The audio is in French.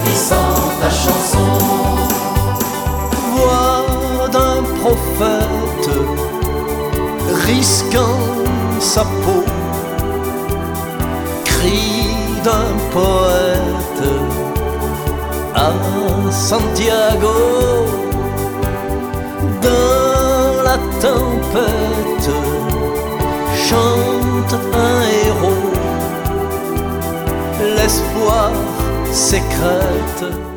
grandissant ta chanson. Voix d'un prophète risquant sa peau, cri d'un poète à Santiago. Dans la tempête chante un héros, l'espoir sécrète